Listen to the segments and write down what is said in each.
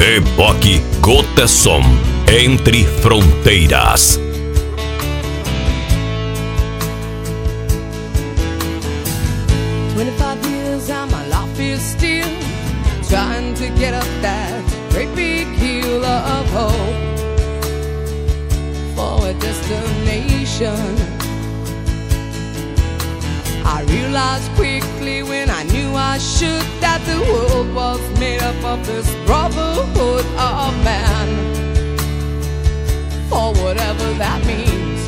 Reboque Goteson, Entre Fronteiras. Still trying to get up that great big hill of hope for a destination. I realized quickly when I knew I should that the world was made up of this brotherhood of man, for whatever that means.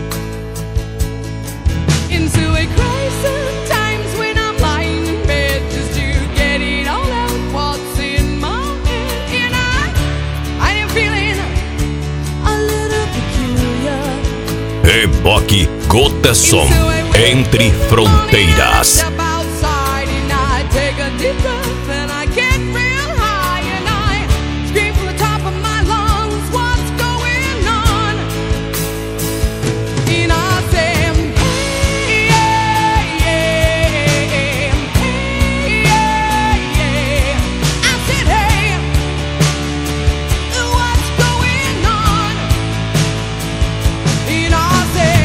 Into a crisis times when I'm lying in bed just to get it all out what's in my head, and I am feeling a little peculiar. Reboque Goteson, Entre Fronteiras. Step outside and I take a deep breath and I get real high and I scream from the top of my lungs, what's going on? And I say, hey, hey, hey. I said, hey, what's going on? And I say,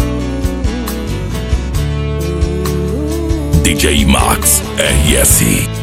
DJ Max RS.